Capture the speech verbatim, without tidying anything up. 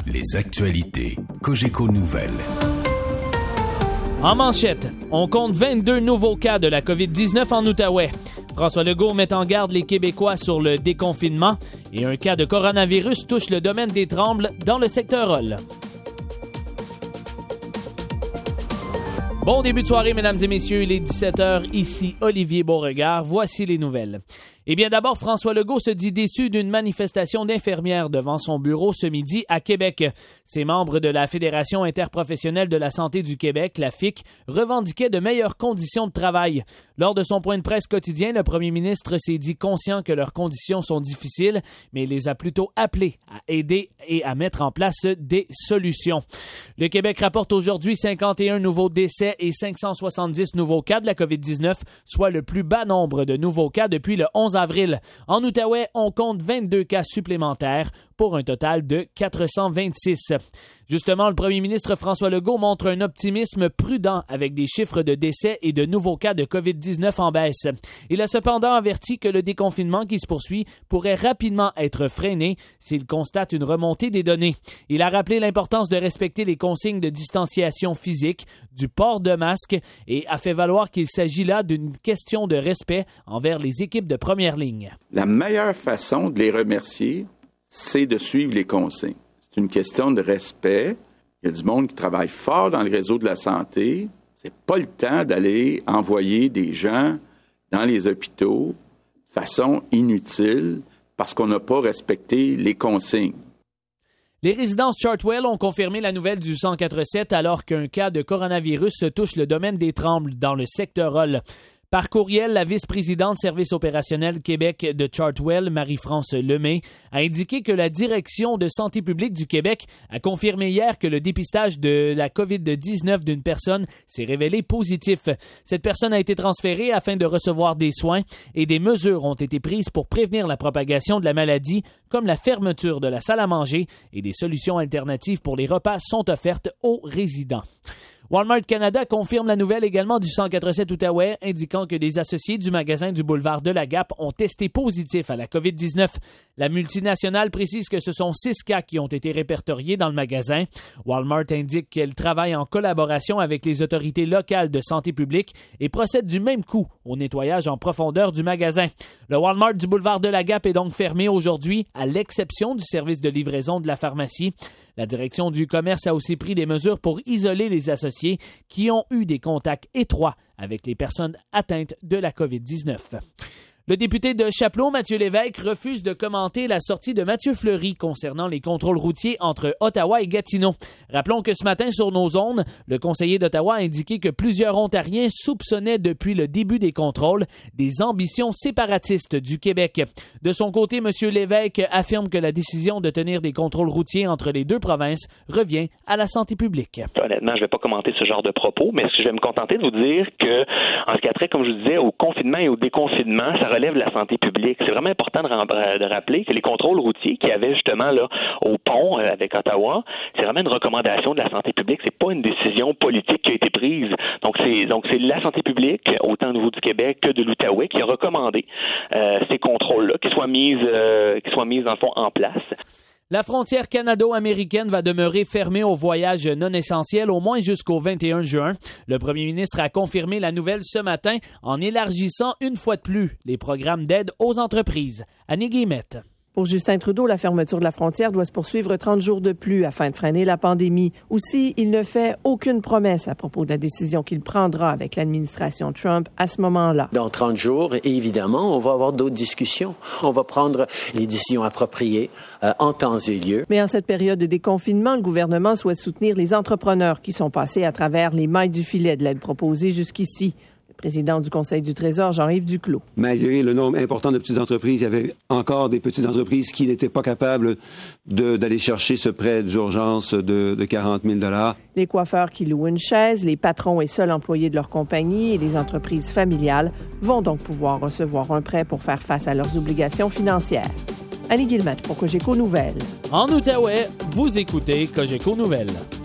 Les actualités Cogeco Nouvelles. En manchette, on compte vingt-deux nouveaux cas de la covid dix-neuf en Outaouais. François Legault met en garde les Québécois sur le déconfinement et un cas de coronavirus touche le domaine des Trembles dans le secteur Hall. Bon début de soirée, mesdames et messieurs, il est dix-sept heures, ici Olivier Beauregard, voici les nouvelles. Eh bien d'abord, François Legault se dit déçu d'une manifestation d'infirmières devant son bureau ce midi à Québec. Ces membres de la Fédération interprofessionnelle de la santé du Québec, la F I C, revendiquaient de meilleures conditions de travail. Lors de son point de presse quotidien, le premier ministre s'est dit conscient que leurs conditions sont difficiles, mais il les a plutôt appelés à aider et à mettre en place des solutions. Le Québec rapporte aujourd'hui cinquante et un nouveaux décès et cinq cent soixante-dix nouveaux cas de la covid dix-neuf, soit le plus bas nombre de nouveaux cas depuis le onze avril. En Outaouais, on compte vingt-deux cas supplémentaires pour un total de quatre cent vingt-six. Justement, le premier ministre François Legault montre un optimisme prudent avec des chiffres de décès et de nouveaux cas de covid dix-neuf en baisse. Il a cependant averti que le déconfinement qui se poursuit pourrait rapidement être freiné s'il constate une remontée des données. Il a rappelé l'importance de respecter les consignes de distanciation physique, du port de masque et a fait valoir qu'il s'agit là d'une question de respect envers les équipes de première ligne. La meilleure façon de les remercier, c'est de suivre les consignes. C'est une question de respect. Il y a du monde qui travaille fort dans le réseau de la santé. C'est pas le temps d'aller envoyer des gens dans les hôpitaux de façon inutile parce qu'on n'a pas respecté les consignes. Les résidences Chartwell ont confirmé la nouvelle du cent quatre-sept alors qu'un cas de coronavirus touche le domaine des Trembles dans le secteur Hall. Par courriel, la vice-présidente service opérationnel Québec de Chartwell, Marie-France Lemay, a indiqué que la direction de santé publique du Québec a confirmé hier que le dépistage de la covid dix-neuf d'une personne s'est révélé positif. Cette personne a été transférée afin de recevoir des soins et des mesures ont été prises pour prévenir la propagation de la maladie, comme la fermeture de la salle à manger et des solutions alternatives pour les repas sont offertes aux résidents. Walmart Canada confirme la nouvelle également du cent quatre-sept Outaouais, indiquant que des associés du magasin du boulevard de la Gap ont testé positif à la covid dix-neuf. La multinationale précise que ce sont six cas qui ont été répertoriés dans le magasin. Walmart indique qu'elle travaille en collaboration avec les autorités locales de santé publique et procède du même coup au nettoyage en profondeur du magasin. Le Walmart du boulevard de la Gap est donc fermé aujourd'hui, à l'exception du service de livraison de la pharmacie. La direction du commerce a aussi pris des mesures pour isoler les associés qui ont eu des contacts étroits avec les personnes atteintes de la covid dix-neuf. Le député de Chapleau, Mathieu Lévesque, refuse de commenter la sortie de Mathieu Fleury concernant les contrôles routiers entre Ottawa et Gatineau. Rappelons que ce matin, sur nos ondes, le conseiller d'Ottawa a indiqué que plusieurs Ontariens soupçonnaient depuis le début des contrôles des ambitions séparatistes du Québec. De son côté, M. Lévesque affirme que la décision de tenir des contrôles routiers entre les deux provinces revient à la santé publique. Honnêtement, je ne vais pas commenter ce genre de propos, mais je vais me contenter de vous dire que, en ce qui a trait, comme je vous disais, au confinement et au déconfinement, ça relève de la santé publique. C'est vraiment important de, de rappeler que les contrôles routiers qu'il y avait justement là au pont euh, avec Ottawa, c'est vraiment une recommandation de la santé publique. C'est pas une décision politique qui a été prise. Donc c'est donc c'est la santé publique, autant au niveau du Québec que de l'Outaouais, qui a recommandé euh, ces contrôles-là, qui soient mises, euh, qui soient mises dans le fond en place. La frontière canado-américaine va demeurer fermée aux voyages non essentiels au moins jusqu'au vingt et un juin. Le premier ministre a confirmé la nouvelle ce matin en élargissant une fois de plus les programmes d'aide aux entreprises. Annie Guillemette. Pour Justin Trudeau, la fermeture de la frontière doit se poursuivre trente jours de plus afin de freiner la pandémie. Aussi, il ne fait aucune promesse à propos de la décision qu'il prendra avec l'administration Trump à ce moment-là. Dans trente jours, évidemment, on va avoir d'autres discussions. On va prendre les décisions appropriées euh, en temps et lieu. Mais en cette période de déconfinement, le gouvernement souhaite soutenir les entrepreneurs qui sont passés à travers les mailles du filet de l'aide proposée jusqu'ici. Président du Conseil du Trésor, Jean-Yves Duclos. Malgré le nombre important de petites entreprises, il y avait encore des petites entreprises qui n'étaient pas capables de, d'aller chercher ce prêt d'urgence de, de quarante mille dollars. Les coiffeurs qui louent une chaise, les patrons et seuls employés de leur compagnie et les entreprises familiales vont donc pouvoir recevoir un prêt pour faire face à leurs obligations financières. Annie Guillemette pour Cogeco Nouvelles. En Outaouais, vous écoutez Cogeco Nouvelles.